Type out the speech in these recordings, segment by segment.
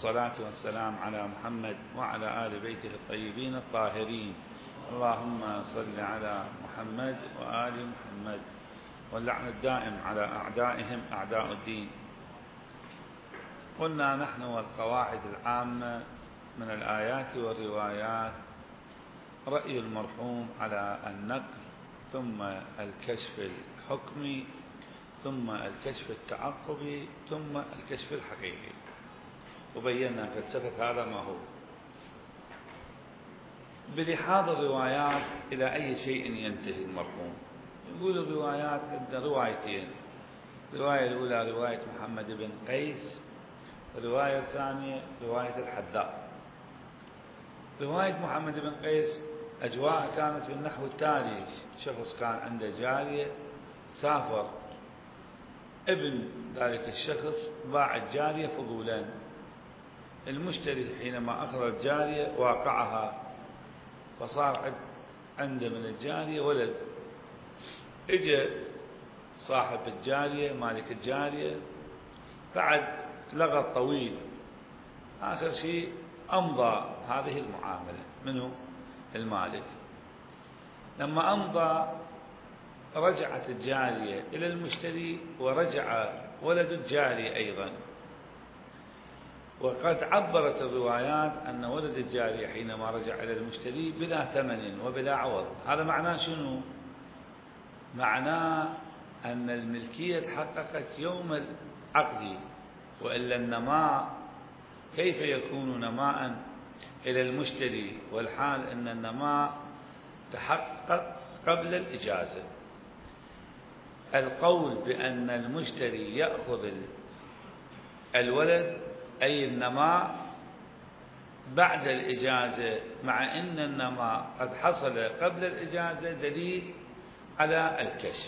والصلاة والسلام على محمد وعلى آل بيته الطيبين الطاهرين. اللهم صل على محمد وآل محمد، واللعن الدائم على أعدائهم أعداء الدين. قلنا نحن والقواعد العامة من الآيات والروايات رأي المرحوم على النقل، ثم الكشف الحكمي، ثم الكشف التعقبي، ثم الكشف الحقيقي، وبينا فلسفة هذا ما هو. بلحاظ الروايات إلى أي شيء ينتهي المرحوم؟ يقول الروايات عندنا روايتين، الرواية الأولى رواية محمد بن قيس، الرواية الثانية رواية الحذاء. رواية محمد بن قيس أجواء كانت بالنحو التالي: شخص كان عنده جارية، سافر ابن ذلك الشخص باع الجارية فضولا، المشتري حينما أخذ الجارية واقعها، فصار عنده من الجارية ولد. اجى صاحب الجارية مالك الجارية بعد لغط طويل، آخر شيء أمضى هذه المعاملة منه المالك. لما أمضى رجعت الجارية إلى المشتري، ورجع ولد الجارية أيضا. وقد عبرت الروايات أن ولد الجارية حينما رجع إلى المشتري بلا ثمن وبلا عوض. هذا معناه شنو؟ معناه أن الملكية تحققت يوم العقد، وإلا النماء كيف يكون نماء إلى المشتري والحال أن النماء تحقق قبل الإجازة؟ القول بأن المشتري يأخذ الولد أي النماء بعد الإجازة، مع أن النماء قد حصل قبل الإجازة، دليل على الكشف.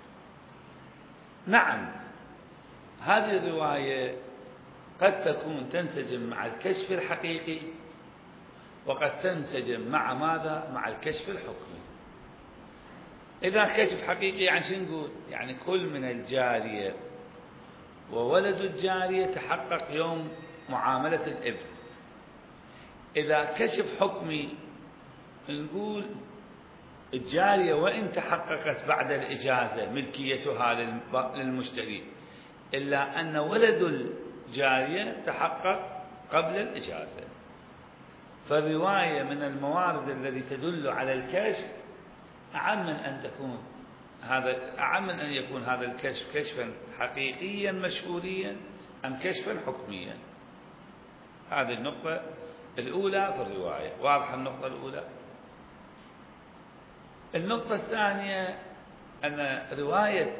نعم، هذه الرواية قد تكون تنسجم مع الكشف الحقيقي، وقد تنسجم مع ماذا؟ مع الكشف الحكمي. إذا الكشف حقيقي يعني شو نقول؟ يعني كل من الجارية وولد الجارية تحقق يوم معاملة الابن. إذا كشف حكمي نقول الجارية وإن تحققت بعد الإجازة ملكيتها للمشتري، إلا أن ولد الجارية تحقق قبل الإجازة. فالرواية من الموارد التي تدل على الكشف أعم من أن يكون هذا الكشف كشفا حقيقيا مشهوريا أم كشفا حكميا. هذه النقطة الأولى في الرواية. واضحة النقطة الأولى؟ النقطة الثانية أن رواية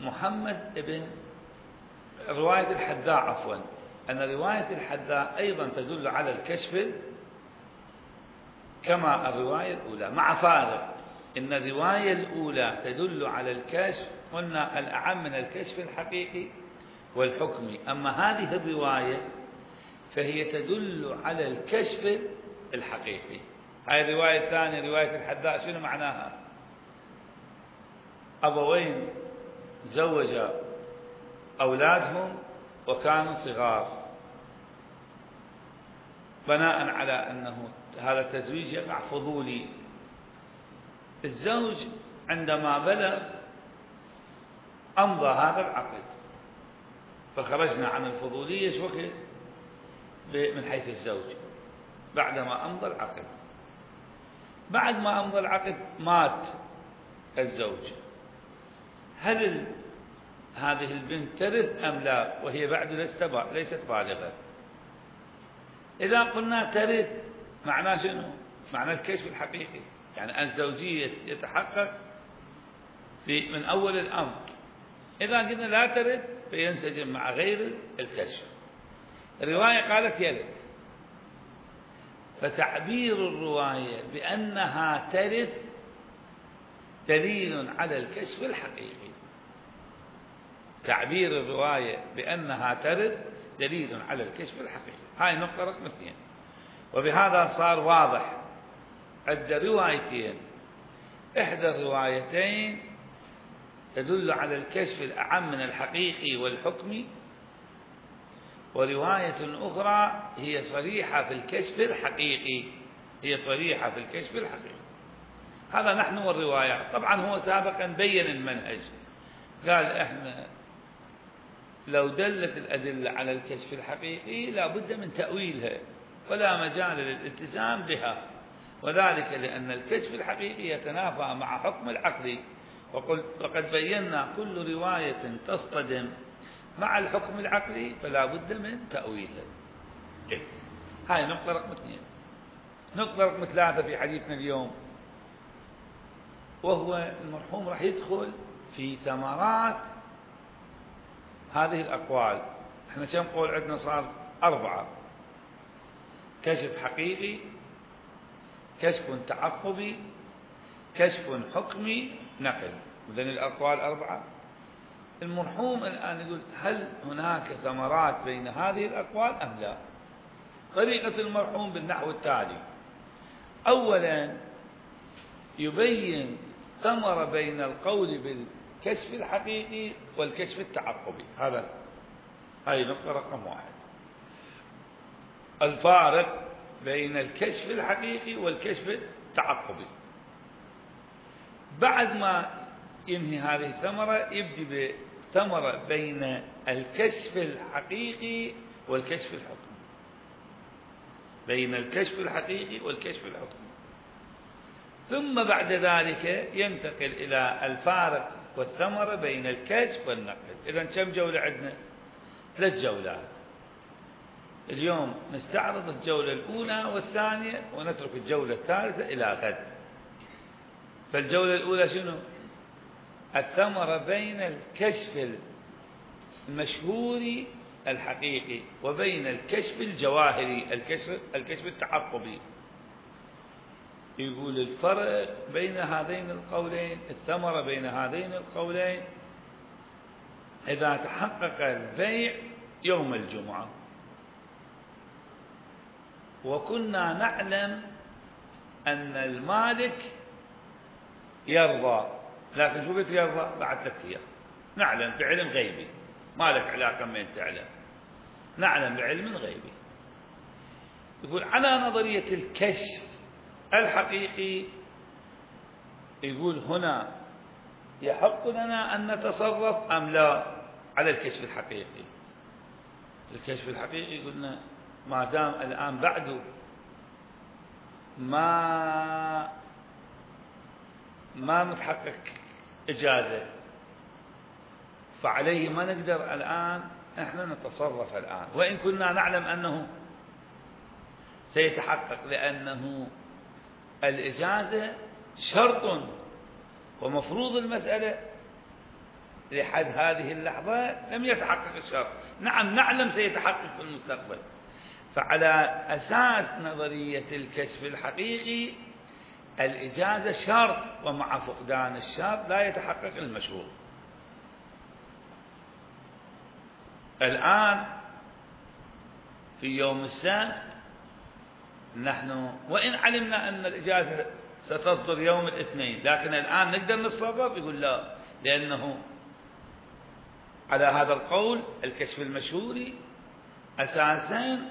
الحذاء أن رواية الحذاء أيضا تدل على الكشف كما الرواية الأولى، مع فارق إن الرواية الأولى تدل على الكشف، قلنا الأعم من الكشف الحقيقي والحكمي، أما هذه الرواية فهي تدل على الكشف الحقيقي. هاي الرواية الثانية رواية الحذاء شنو معناها؟ أبوين زوجا أولادهم وكانوا صغار، بناء على أنه هذا التزويج يقع فضولي. الزوج عندما بلغ أمضى هذا العقد، فخرجنا عن الفضولية شو وقت؟ من حيث الزوج بعدما أمضى العقد. بعد ما أمضى العقد مات الزوج، هل هذه البنت ترث أم لا وهي بعد ليست بالغة؟ إذا قلنا ترث معناه شنو؟ معناه الكشف الحقيقي، يعني الزوجية يتحقق من أول الأمر. إذا قلنا لا ترث فينسجم مع غير الكشف. الرواية قالت يرث، فتعبير الرواية بأنها ترث دليل على الكشف الحقيقي. تعبير الرواية بأنها ترث دليل على الكشف الحقيقي. هاي نقطة رقم 2. وبهذا صار واضح عند روايتين، إحدى الروايتين تدل على الكشف الأعم من الحقيقي والحكمي، ورواية أخرى هي صريحة في الكشف الحقيقي، هي صريحة في الكشف الحقيقي. هذا نحن والروايات. طبعا هو سابقا بين المنهج، قال إحنا لو دلت الأدلة على الكشف الحقيقي لا بد من تأويلها ولا مجال للالتزام بها، وذلك لأن الكشف الحقيقي يتنافى مع حكم العقل، وقد بينا كل رواية تصطدم مع الحكم العقلي فلا بد من تأويلها. هاي نقطة رقم 2. نقطة رقم 3 في حديثنا اليوم، وهو المرحوم راح يدخل في ثمرات هذه الأقوال. احنا كم قول عندنا؟ صار 4: كشف حقيقي، كشف تعقبي، كشف حكمي، نقل. إذن الأقوال 4. المرحوم الآن يقول هل هناك ثمرات بين هذه الأقوال أم لا؟ طريقة المرحوم بالنحو التالي: أولا يبين ثمرة بين القول بالكشف الحقيقي والكشف التعقبي. هاي نقطة رقم 1: الفارق بين الكشف الحقيقي والكشف التعقبي. بعد ما ينهي هذه الثمرة يبدي بثمرة بين الكشف الحقيقي والكشف الحكمي، بين الكشف الحقيقي والكشف الحكمي، ثم بعد ذلك ينتقل إلى الفارق والثمرة بين الكشف والنقل. إذن كم جولة عندنا؟ 3 جولات. اليوم نستعرض الجولة الأولى والثانية ونترك الجولة الثالثة إلى غد. فالجولة الأولى شنو؟ الثمرة بين الكشف المشهور الحقيقي وبين الكشف الجواهري الكشف التعقبي. يقول الفرق بين هذين القولين، الثمرة بين هذين القولين: إذا تحقق البيع يوم الجمعة وكنا نعلم أن المالك يرضى، لكن شو قلت يرضى؟ بعد 3 أيام. نعلم بعلم غيبي، ما لك علاقة من تعلم، نعلم بعلم غيبي. يقول على نظرية الكشف الحقيقي، يقول هنا يحق لنا أن نتصرف أم لا على الكشف الحقيقي. الكشف الحقيقي قلنا ما دام الآن بعده ما متحقق إجازة، فعليه ما نقدر الآن احنا نتصرف الآن، وإن كنا نعلم أنه سيتحقق، لأنه الإجازة شرط ومفروض المسألة لحد هذه اللحظة لم يتحقق الشرط. نعم نعلم سيتحقق في المستقبل. فعلى أساس نظرية الكشف الحقيقي الإجازة شرط، ومع فقدان الشرط لا يتحقق المشروط. الآن في يوم السبت نحن وإن علمنا أن الإجازة ستصدر يوم الاثنين، لكن الآن نقدر نتصرف؟ يقول لا، لأنه على هذا القول الكشف المشهوري أساسا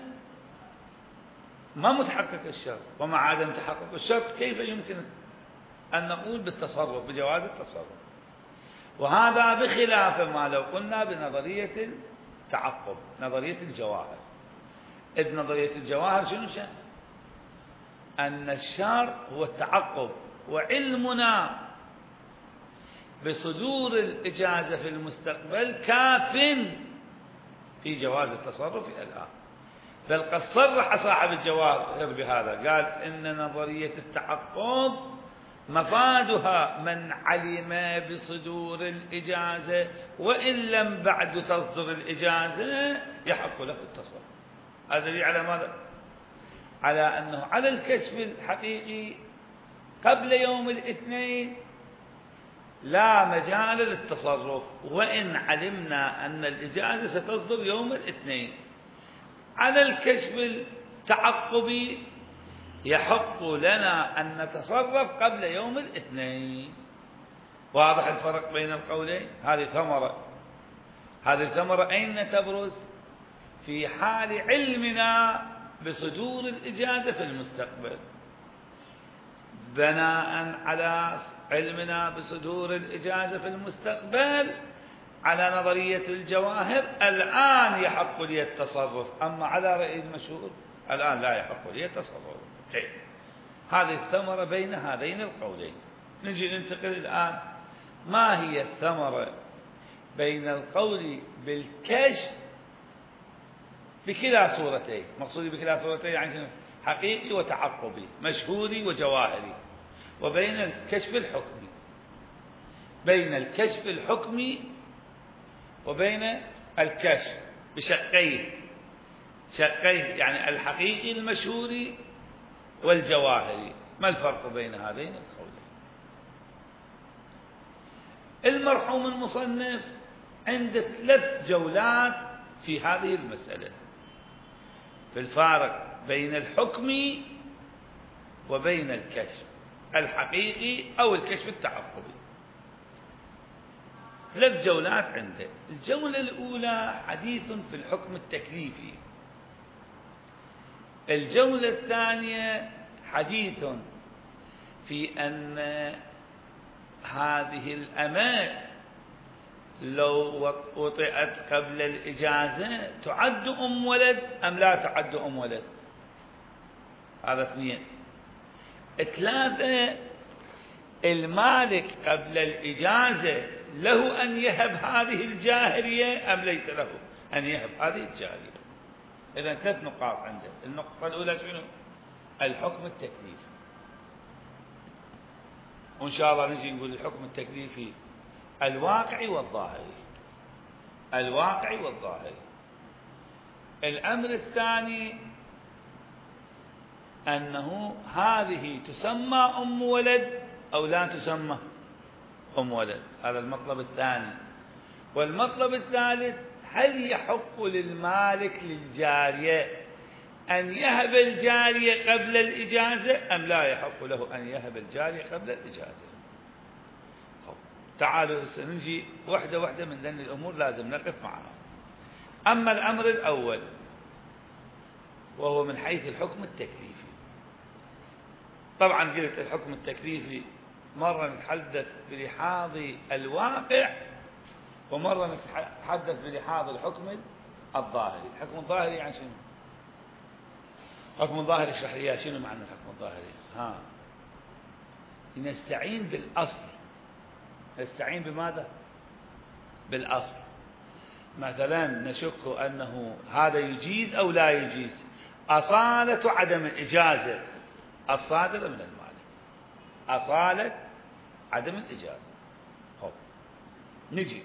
ما متحقق الشرط، ومع عدم تحقق الشرط كيف يمكن أن نقول بالتصرف، بجواز التصرف؟ وهذا بخلاف ما لو قلنا بنظرية التعقب، نظرية الجواهر. إذ نظرية الجواهر شنو شأن؟ أن الشرط هو التعقب، وعلمنا بصدور الإجازة في المستقبل كاف في جواز التصرف الآن. بل قد صرح صاحب الجواهر بهذا، قال إن نظرية التعقب مفادها من علم بصدور الإجازة وإن لم بعد تصدر الإجازة يحق له التصرف. هذا دليل على ماذا؟ على أنه على الكشف الحقيقي قبل يوم الاثنين لا مجال للتصرف، وإن علمنا أن الإجازة ستصدر يوم الاثنين. على الكشف التعقبي يحق لنا أن نتصرف قبل يوم الاثنين. واضح الفرق بين القولين؟ هذه ثمرة. هذه الثمرة أين تبرز؟ في حال علمنا بصدور الإجازة في المستقبل، بناء على علمنا بصدور الإجازة في المستقبل على نظرية الجواهر الآن يحق لي التصرف، أما على رأي المشهور الآن لا يحق لي التصرف. هذه الثمرة بين هذين القولين. نجي ننتقل الآن، ما هي الثمرة بين القول بالكشف بكلا صورتين؟ مقصودي بكلا صورتين يعني حقيقي وتعقبي، مشهوري وجواهري، وبين الكشف الحكمي، بين الكشف الحكمي وبين الكشف بشقين، يعني الحقيقي المشهوري والجواهري. ما الفرق بين هذين القولين؟ المرحوم المصنف عنده 3 جولات في هذه المسألة، في الفارق بين الحكم وبين الكشف الحقيقي أو الكشف التعقبي. 3 جولات عنده. الجولة الأولى حديث في الحكم التكليفي، الجولة الثانية حديث في أن هذه الأمة لو وطئت قبل الإجازة تعد أم ولد أم لا تعد أم ولد. هذا 2. 3 المالك قبل الإجازة له أن يهب هذه الجارية أم ليس له أن يهب هذه الجارية. إذن 3 نقاط عنده. النقطة الأولى شنو؟ الحكم التكليفي، وإن شاء الله نجي نقول الحكم التكليفي الواقعي والظاهري. الواقعي والظاهري. الأمر الثاني أنه هذه تسمى أم ولد أو لا تسمى أم ولد، هذا المطلب الثاني. والمطلب الثالث، هل يحق للمالك للجارية أن يهب الجارية قبل الإجازة أم لا يحق له أن يهب الجارية قبل الإجازة؟ تعالوا نجي واحدة واحدة من ذنب الأمور لازم نقف معها. أما الأمر الأول وهو من حيث الحكم التكليفي، طبعا قلت الحكم التكليفي مرة نتحدث بلحاظ الواقع ومرة نتحدث بلحاظ الحكم الظاهري. الحكم الظاهري يعني شنو؟ حكم الظاهري اشرح لي شنو معنى الحكم الظاهري. نستعين بالأصل. نستعين بماذا؟ بالأصل. مثلا نشك أنه هذا يجيز أو لا يجيز، أصالة عدم الإجازة الصادرة من المالك، أصالة عدم الإجازة. نجي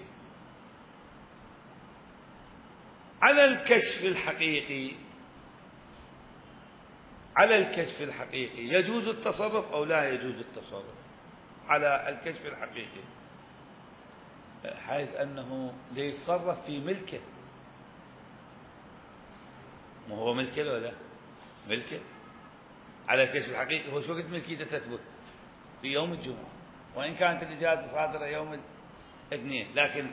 على الكشف الحقيقي. على الكشف الحقيقي يجوز التصرف أو لا يجوز التصرف؟ على الكشف الحقيقي حيث أنه ليتصرف في ملكه. ما هو ملكه ولا ملكه؟ على الكشف الحقيقي هو شو وقت ملكيته تثبت؟ في يوم الجمعة، وإن كانت الإجازة صادرة يوم الاثنين، لكن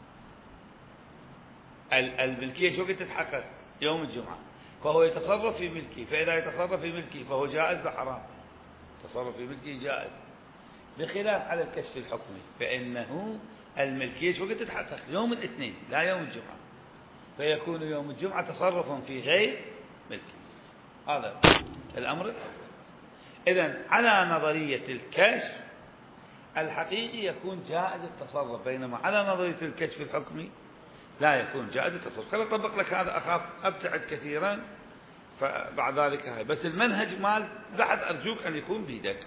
الملكية شو وقت تتحقق؟ يوم الجمعة. فهو يتصرف في ملكه، فإذا يتصرف في ملكه فهو جائز وحرام. تصرف في ملكه جائز، بخلاف على الكشف الحكمي فإنه الملكية شو وقت تتحقق؟ يوم الاثنين لا يوم الجمعة، فيكون يوم الجمعة تصرف في غير ملكه. هذا الأمر الأول. إذن على نظرية الكشف الحقيقي يكون جائز التصرف، بينما على نظرية الكشف الحكمي لا يكون جائز التصرف. خليني أطبق لك هذا، أخاف أبتعد كثيرا فبعد ذلك هاي، بس المنهج مال بعد أرجوك أن يكون بيدك.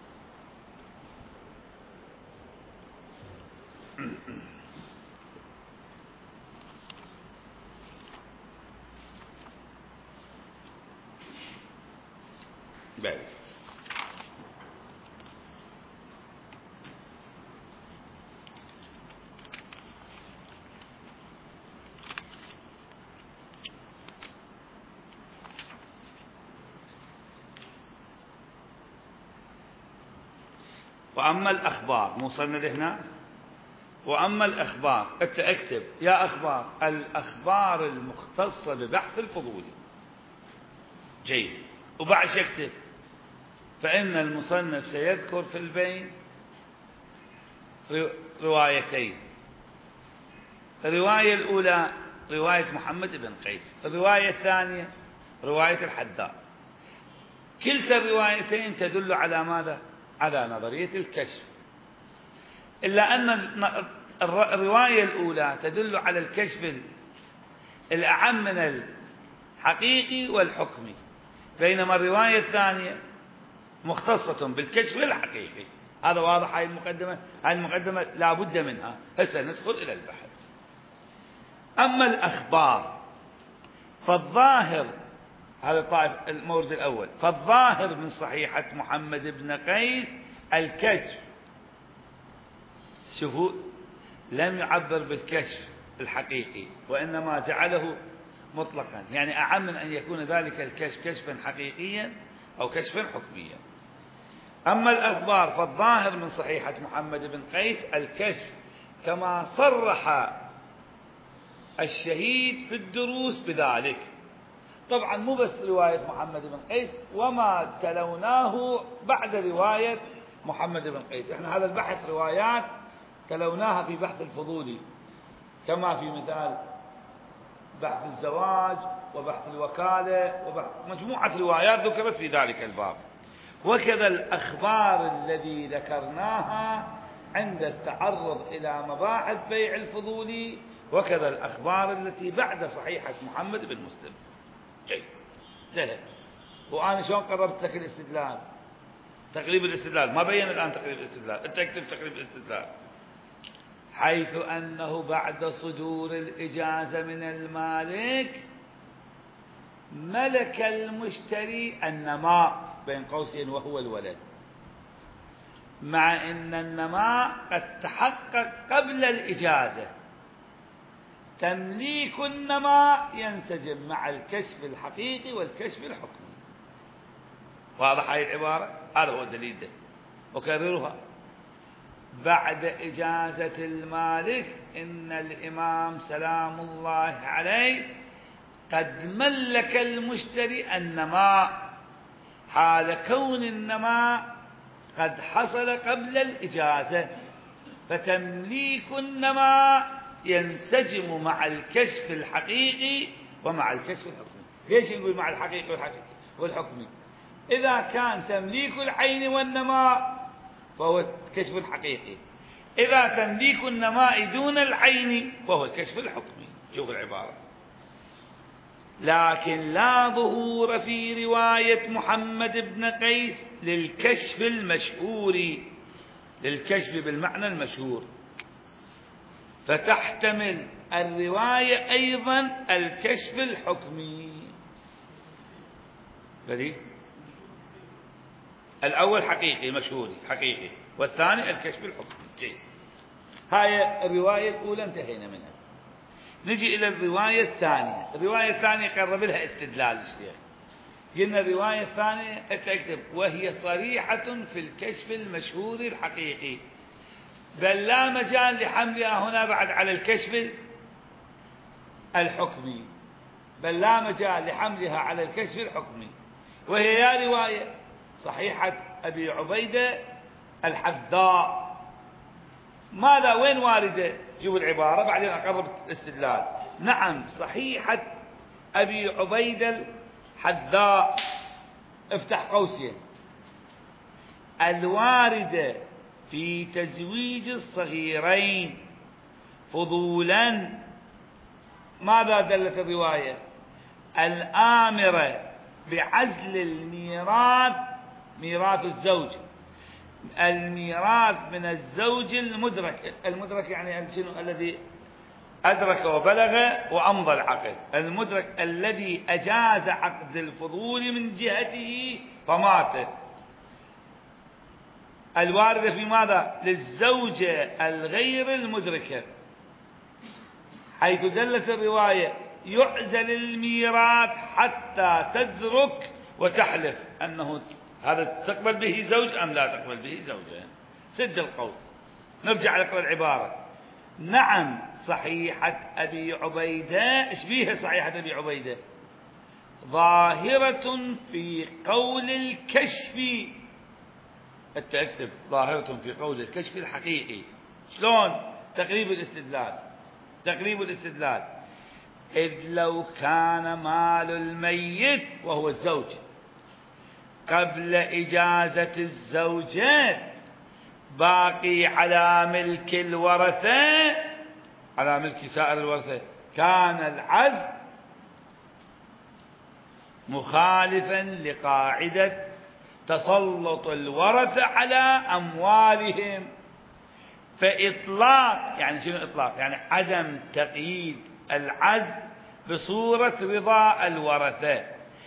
بل وأما الأخبار مصند هنا، وأما الأخبار أنت اكتب يا أخبار الأخبار المختصة ببحث الفضولي. جيد. وبعد اكتب فإن المصنف سيذكر في البين روايتين. الرواية الأولى رواية محمد بن قيس، الرواية الثانية رواية الحداد. كلتا الروايتين تدل على ماذا؟ على نظرية الكشف، إلا أن الرواية الأولى تدل على الكشف الأعم من الحقيقي والحكمي، بينما الرواية الثانية مختصة بالكشف الحقيقي. هذا واضح. هاي المقدمة لا بد منها. هسه ندخل إلى البحث. أما الأخبار فالظاهر، هذا الطائف المورد الأول، فالظاهر من صحيحة محمد بن قيس الكشف. شوفوا، لم يعبر بالكشف الحقيقي وإنما جعله مطلقا، يعني أعم من أن يكون ذلك الكشف كشفا حقيقيا أو كشفا حكميا. أما الأخبار فالظاهر من صحيحة محمد بن قيس الكشف كما صرح الشهيد في الدروس بذلك. طبعا مو بس رواية محمد بن قيس، وما تلوناه بعد رواية محمد بن قيس. احنا هذا البحث روايات تلوناها في بحث الفضولي، كما في مثال بحث الزواج وبحث الوكالة وبحث مجموعة روايات ذكرت في ذلك الباب. وكذا الأخبار الذي ذكرناها عند التعرض إلى مباحث بيع الفضولي، وكذا الأخبار التي بعد صحيحة محمد بن مسلم. جيد. انتهى. وأنا شلون قربت لك الاستدلال؟ تقريب الاستدلال ما بين الآن تقريب الاستدلال، أنت اكتب تقريب الاستدلال. حيث أنه بعد صدور الإجازة من المالك ملك المشتري النماء بين قوسين وهو الولد، مع أن النماء قد تحقق قبل الإجازة. تمليك النماء ينسجم مع الكشف الحقيقي والكشف الحكمي. واضح هاي العبارة؟ هذا هو الدليل ده. أكررها: بعد إجازة المالك إن الإمام سلام الله عليه قد ملك المشتري النماء حال كون النماء قد حصل قبل الإجازة، فتمليك النماء ينسجم مع الكشف الحقيقي ومع الكشف الحكمي. ليش نقول مع الحقيقي والحكمي؟ إذا كان تمليك العين والنماء فهو الكشف الحقيقي، إذا تمليك النماء دون العين فهو الكشف الحكمي. شوف العبارة: لكن لا ظهور في رواية محمد بن قيس للكشف المشهور، للكشف بالمعنى المشهور، فتحتمل الرواية أيضا الكشف الحكمي. بدي الأول حقيقي مشهوري حقيقي، والثاني الكشف الحكمي. جيد. هاي الرواية الأولى انتهينا منها. نجي إلى الرواية الثانية. الرواية الثانية قرب لها استدلال الشيخ. قلنا الرواية الثانية اكتب: وهي صريحة في الكشف المشهور الحقيقي، بل لا مجال لحملها هنا بعد على الكشف الحكمي، بل لا مجال لحملها على الكشف الحكمي. وهي يا رواية صحيحة أبي عبيدة الحذاء. ماذا وين واردة؟ شوف العبارة بعدين أقرب الاستدلال. نعم، صحيحة أبي عبيدة الحذاء، افتح قوسين، الواردة في تزويج الصغيرين فضولا. ماذا دلت الرواية؟ الآمرة بعزل الميراث، ميراث الزوج، الميراث من الزوج المدرك. المدرك يعني شنو؟ الذي أدرك وبلغ وأمضى العقد. المدرك الذي أجاز عقد الفضول من جهته فمات. الواردة في ماذا؟ للزوجة الغير المدركة، حيث دلت الرواية يعزل الميراث حتى تدرك وتحلف أنه هذا تقبل به زوج أم لا تقبل به زوجة. سد القوس. نرجع نقرأ العبارة: نعم صحيحة أبي عبيدة، إيش بيها صحيحة أبي عبيدة؟ ظاهرة في قول الكشف. اكتب ظاهرة في قول الكشف الحقيقي. شلون؟ تقريب الاستدلال. تقريب الاستدلال: إذ لو كان مال الميت وهو الزوج قبل إجازة الزوجة باقي على ملك الورثة، على ملك سائر الورثة، كان العزل مخالفا لقاعدة تسلط الورثة على أموالهم. فإطلاق، يعني شنو إطلاق؟ يعني عدم تقييد العزل بصورة رضا الورثة.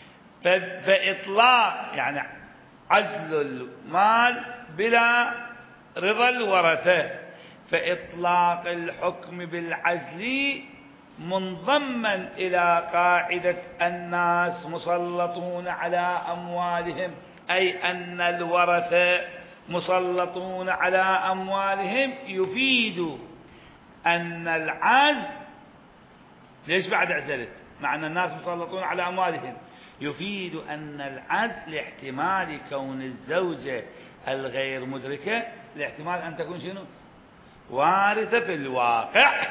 فإطلاق يعني عزل المال بلا رضا الورثة. فإطلاق الحكم بالعزل منضما إلى قاعدة الناس مسلطون على أموالهم، أي أن الورثة مسلطون على أموالهم، يفيد أن العزل، ليش بعد اعتلت مع أن الناس مسلطون على أموالهم؟ يفيد أن العزل لاحتمال كون الزوجة الغير مدركة، لاحتمال أن تكون شنو؟ وارثة في الواقع.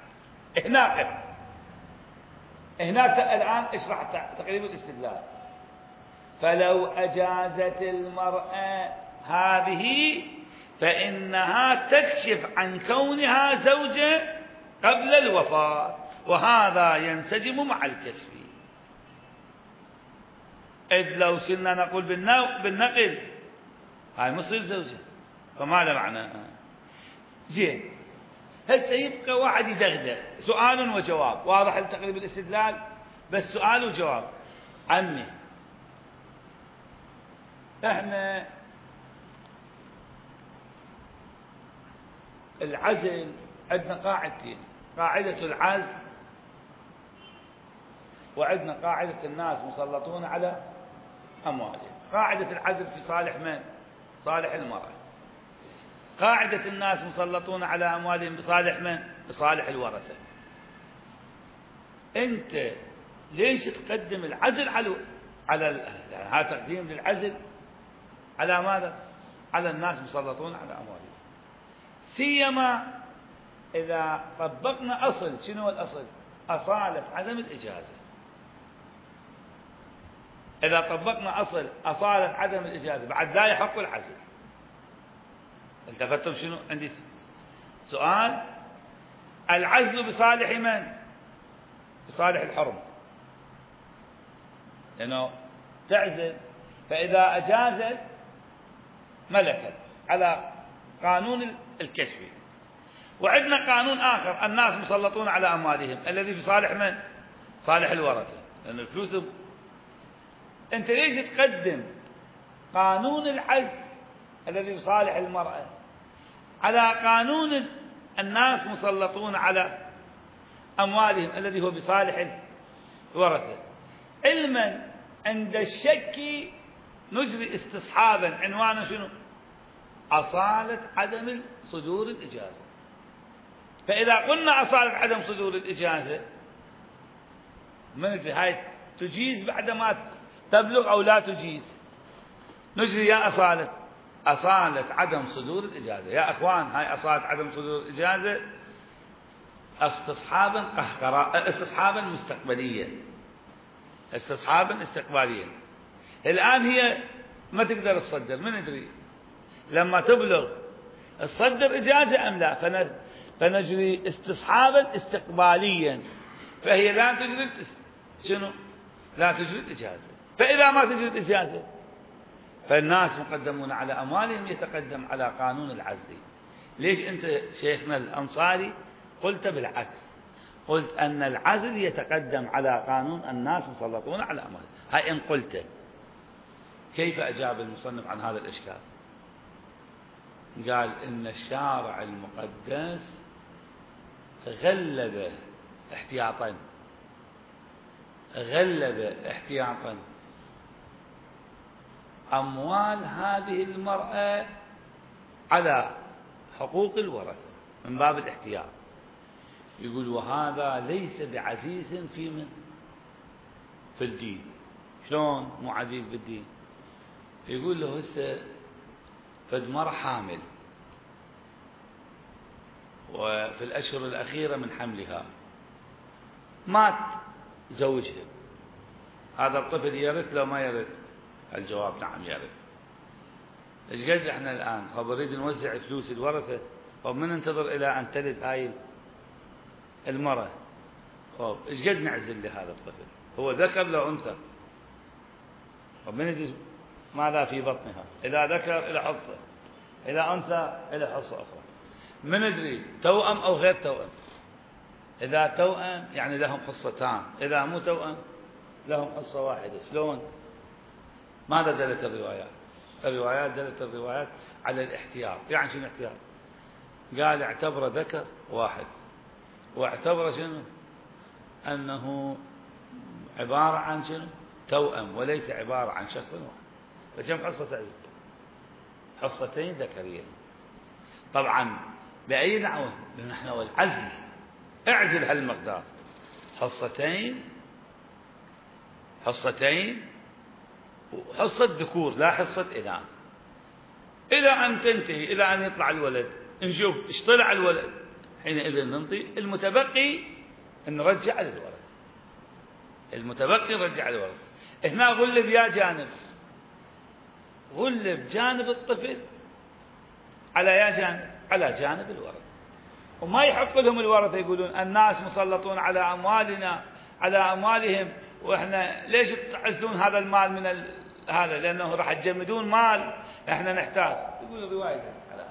هناك الآن اشرح تقريب الاستدلال. فلو أجازت المرأة هذه فإنها تكشف عن كونها زوجة قبل الوفاة، وهذا ينسجم مع الكشف. إذ لو سنا نقول بالنقل هاي مصير زوجة، فما له معنى. زين، هسه يبقى واحد يدغدغ، سؤال وجواب. واضح تقريب الاستدلال؟ بس سؤال وجواب. عمي، احنا العزل عندنا قاعدتين: قاعدة العزل، وعندنا قاعدة الناس مسلطون على أموالهم. قاعدة العزل في صالح من؟ صالح المرأة. قاعدة الناس مسلطون على أموالهم بصالح من؟ بصالح الورثة. أنت ليش تقدم العزل على يعني هذا تقديم للعزل على ماذا؟ على الناس مسلطون على أموالهم، سيما إذا طبقنا أصل. شنو الأصل؟ أصالة عدم الإجازة. إذا طبقنا أصل أصالة عدم الإجازة بعد لا يحق العزل. التفتوا شنو؟ عندي سؤال. العزل بصالح من؟ بصالح الحرم، لأنه تعزل، فإذا أجازت ملكت على قانون الكشف. وعندنا قانون آخر: الناس مسلطون على أموالهم، الذي في صالح من؟ صالح الورثة، لأن الفلوس. أنت ليش تقدم قانون العزل الذي في صالح المرأة على قانون الناس مسلطون على أموالهم الذي هو بصالح الورثة؟ علما عند الشك نجري استصحابا عنوانه شنو؟ أصالة عدم صدور الإجازة. فإذا قلنا أصالة عدم صدور الإجازة، من هاي تجيز بعدما تبلغ أو لا تجيز؟ نجري يا أصالة عدم صدور الإجازة. يا أخوان، هاي أصالة عدم صدور الإجازة استصحابا مستقبليا، استصحابا استقباليا. الآن هي ما تقدر تصدر، من ندري لما تبلغ تصدر إجازة أم لا؟ فنجري استصحابا استقباليا، فهي لا تجري شنو؟ لا تجري الإجازة. فإذا ما تجري الإجازة فالناس مقدمون على أموالهم، يتقدم على قانون العزل. ليش أنت شيخنا الأنصاري قلت بالعكس؟ قلت أن العزل يتقدم على قانون الناس مسلطون على أموالهم. هاي إن قلت. كيف أجاب المصنف عن هذا الإشكال؟ قال إن الشارع المقدس غلب احتياطا أموال هذه المرأة على حقوق الورثة من باب الاحتياط. يقول وهذا ليس بعزيز في الدين. شلون مو عزيز بالدين؟ يقول له هسه فد مرة حامل وفي الأشهر الأخيرة من حملها مات زوجها، هذا الطفل يرث لو ما يرث؟ الجواب نعم يرث. ايش قد احنا الآن نريد نوزع فلوس الورثة ومن ننتظر إلى أن تلد هاي المرة؟ ايش قد نعزل لهذا الطفل؟ هو ذكر لو أنثى؟ ومن يدري ماذا في بطنها؟ إذا ذكر إلى حصة، إذا أنثى إلى حصة أخرى. من ندري توأم أو غير توأم؟ إذا توأم يعني لهم حصتان، إذا مو توأم لهم حصة واحدة. شلون؟ ماذا دلت الروايات؟ الروايات دلت الروايات على الاحتياط. يعني شنو احتياط؟ قال اعتبر ذكر واحد، واعتبر شنو؟ أنه عبارة عن شنو؟ توأم وليس عبارة عن شخص واحد. فكم حصة تعزل؟ حصتين ذكريين. طبعا بأي دعوة؟ نحن والعزل اعزل هالمقدار، حصتين وحصة ذكور لا حصة إناث، إلى أن تنتهي، إلى أن يطلع الولد نشوف إيش طلع الولد، حينئذ ننطي المتبقي نرجع للولد، المتبقي نرجع للولد. هنا غلب يا جانب، غلب جانب الطفل على يا جانب، على جانب الورثة. وما يحق لهم الورثة يقولون الناس مسلطون على أموالنا، على أموالهم، وإحنا ليش تعزون هذا المال من هذا؟ لأنه راح تجمدون مال إحنا نحتاج. يقول الرواية على.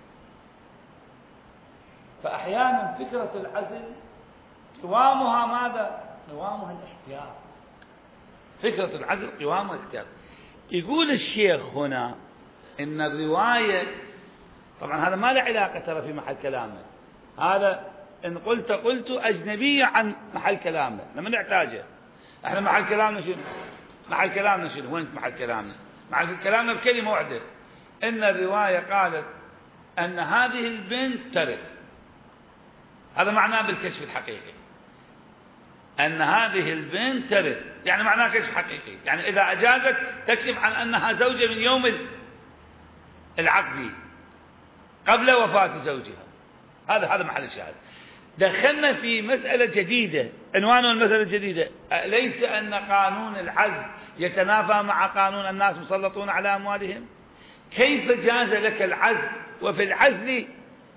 فأحيانا فكرة العزل قوامها ماذا؟ قوامها الاحتياط. فكرة العزل قوامها الاحتياط. يقول الشيخ هنا إن الرواية، طبعا هذا ما له علاقة ترى في محل كلامنا، هذا إن قلت أجنبية عن محل كلامنا، لما نحتاجه. احنا محل كلامنا شنو؟ محل كلامنا شنو؟ وين محل كلامنا؟ محل كلامنا بكلمة واحدة، إن الرواية قالت أن هذه البنت ترث. هذا معناه بالكشف الحقيقي، أن هذه البنت ترث، يعني معناه كشف حقيقي، يعني إذا أجازت تكشف عن أنها زوجة من يوم العقد قبل وفاة زوجها. هذا محل الشاهد. دخلنا في مسألة جديدة، عنوان المسألة الجديدة ليس أن قانون العزل يتنافى مع قانون الناس مسلطون على أموالهم. كيف جاز لك العزل وفي العزل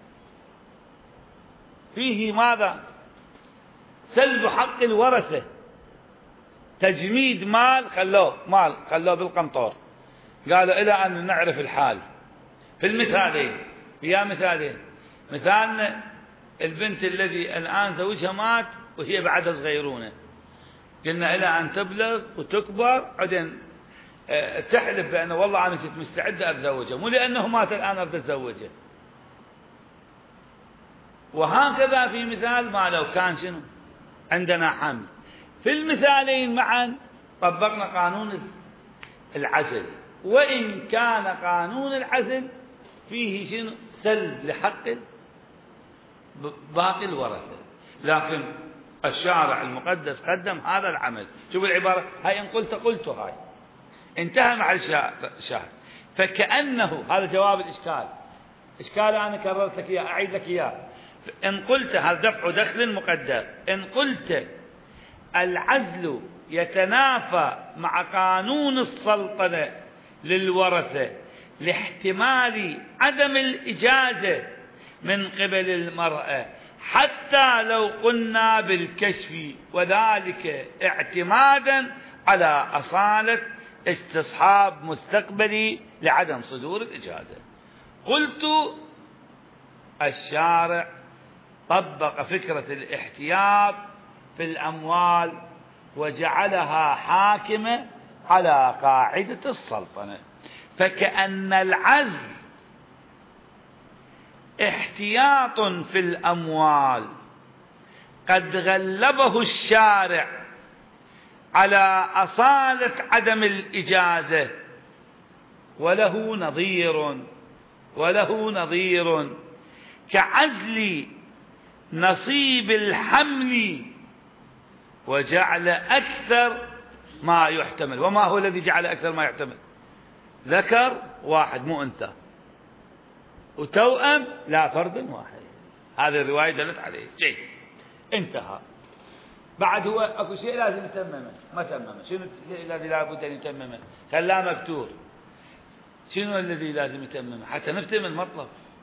فيه ماذا؟ سلب حق الورثة، تجميد مال، خلوه بالقنطور، قالوا إلى أن نعرف الحال. في المثالين، فيها مثالين، مثالنا البنت الذي الآن زوجها مات وهي بعدها صغيرونة، قلنا إلى أن تبلغ وتكبر بعدين تحلف بأنه والله أنا كنت مستعدة أتزوجها، مو لأنه مات الآن أريد أتزوجها. وهكذا في مثال ما لو كان شنو عندنا حمل. في المثالين معا طبقنا قانون العزل، وإن كان قانون العزل فيه شنو سلب لحق باقي الورثة، لكن الشارع المقدس قدم هذا العمل. شوف العبارة هاي، إن قلت هاي انتهى مع الشاهد. فكأنه هذا جواب الإشكال. إشكال أنا كررت لك إياه، أعيد لك إياه. إن قلت هل دفع دخل مقدر، إن قلت العزل يتنافى مع قانون السلطنة للورثة لاحتمال عدم الإجازة من قبل المرأة، حتى لو قلنا بالكشف، وذلك اعتمادا على أصالة استصحاب مستقبلي لعدم صدور الإجازة. قلت الشارع طبق فكرة الاحتياط في الأموال وجعلها حاكمة على قاعدة السلطنة، فكأن العزل احتياط في الأموال قد غلبه الشارع على أصالة عدم الإجازة، وله نظير كعزل نصيب الحمل وجعل أكثر ما يحتمل. وما هو الذي جعل أكثر ما يحتمل؟ ذكر واحد مو أنثى، وتوأم لا فرد واحد. هذه الرواية دلت عليه. جيد، انتهى. بعد هو اكو شيء لازم يتممه، ما تممه. شنو الشيء الذي لابد ان يتممه؟ خلاه مكتور. شنو الذي لازم يتممه حتى نفتهم المطلب؟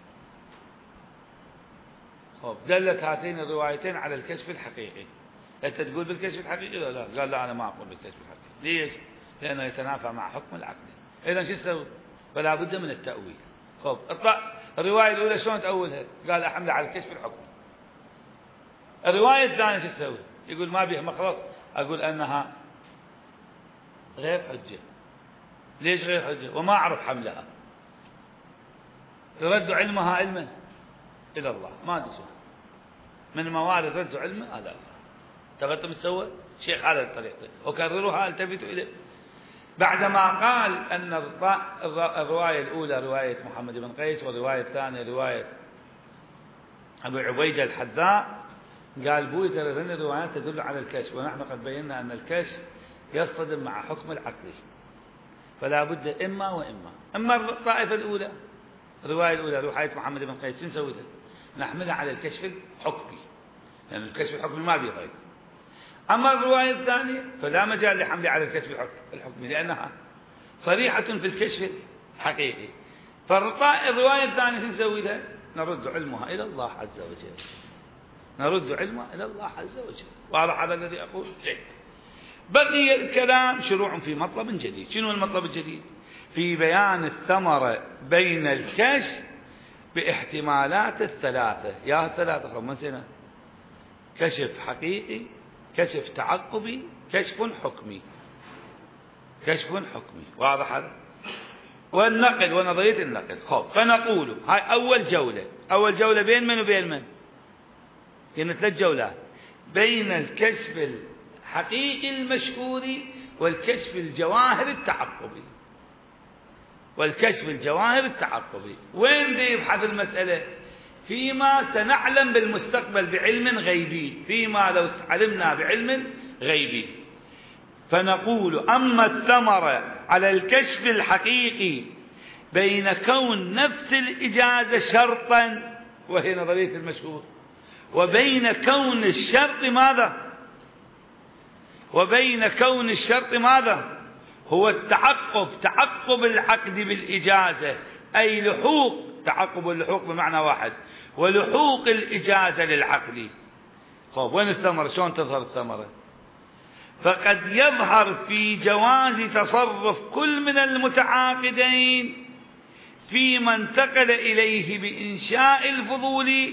خب، دلت هاتين الروايتين على الكشف الحقيقي. انت تقول بالكشف الحقيقي؟ لا قال لا، انا ما اقول بالكشف الحقيقي. ليش؟ لانه يتنافى مع حكم العقل. اذا شو تسوي؟ فلا بد من التأويل. خب، الرواية الأولى شلون تأولها؟ قال أحمل على الكشف الحكمي. الرواية الثانية شو تسوي؟ يقول ما بها مخلص. أقول أنها غير حجة. ليش غير حجة؟ وما أعرف حملها. رد علمها علما إلى الله، ما أدري من موارد رد علمه على الله. تغطى مستوى شيخ هذا الطريقة، أكررها التفت إليه. بعدما قال أن الرواية الأولى رواية محمد بن قيس، والرواية الثانية رواية أبو عبيدة الحذاء، قال بوي ترى هذه الروايات تدل على الكشف، ونحن قد بينا أن الكشف يصطدم مع حكم العقل، فلا بد إما وإما. أما الطائفة الأولى، الرواية الأولى رواية محمد بن قيس، شو نسوي؟ نحملها على الكشف الحكمي، لأن يعني الكشف الحكمي ما بيه غير. أما الرواية الثانية فلا مجال لحملها على الكشف الحكمي، لأنها صريحة في الكشف الحقيقي. فالرواية الثانية شو نسوي لها؟ نرد علمها إلى الله عز وجل. نرد علمها إلى الله عز وجل. واضح هذا الذي أقول؟ جيد. بقي الكلام شروع في مطلب جديد. شنو المطلب الجديد؟ في بيان الثمرة بين الكشف باحتمالات الثلاثة. يا الثلاثة من سنة؟ كشف حقيقي، كشف تعقبي، كشف حكمي. كشف حكمي، واضح هذا؟ والنقل ونظرية النقل. خب، فنقول هاي أول جولة. أول جولة بين من وبين من؟ يعني 3 جولات بين الكشف الحقيقي المشهور والكشف الجواهر التعقبي. والكشف الجواهر التعقبي وين دي يبحث المسألة؟ فيما سنعلم بالمستقبل بعلم غيبي، فيما لو علمنا بعلم غيبي. فنقول أما الثمرة على الكشف الحقيقي بين كون نفس الإجازة شرطا، وهي نظرية المشهور، وبين كون الشرط ماذا؟ وبين كون الشرط ماذا؟ هو التعقب، تعقب العقد بالإجازة، أي لحوق، تعقب اللحوق بمعنى واحد، ولحوق الإجازة للعقد. طيب وين الثمرة؟ شلون تظهر الثمرة؟ فقد يظهر في جواز تصرف كل من المتعاقدين فيما انتقل إليه بإنشاء الفضول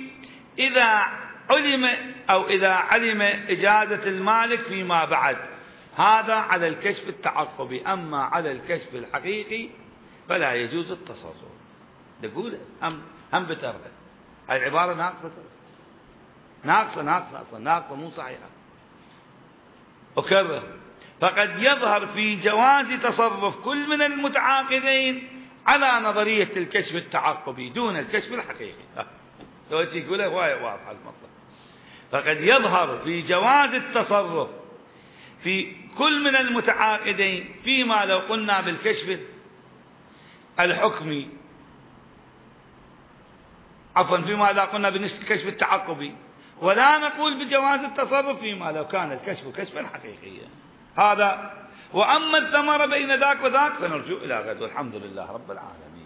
إذا علم إجازة المالك فيما بعد. هذا على الكشف التعقبي. أما على الكشف الحقيقي فلا يجوز التصرف. تقول هم بترى هاي العبارة ناقصة، ناقصة مو صحيحة. أكرر، فقد يظهر في جواز تصرف كل من المتعاقدين على نظرية الكشف التعقبي دون الكشف الحقيقي. لو يقولها واضح المطلب. فقد يظهر في جواز التصرف في كل من المتعاقدين فيما لو قلنا بالكشف الحكمي، عفوا فيما لو قلنا بالكشف التعقبي، ولا نقول بجواز التصرف فيما لو كان الكشف كشفا حقيقيا. هذا. وأما الثمرة بين ذاك وذاك فنرجو إلى غد، والحمد لله رب العالمين.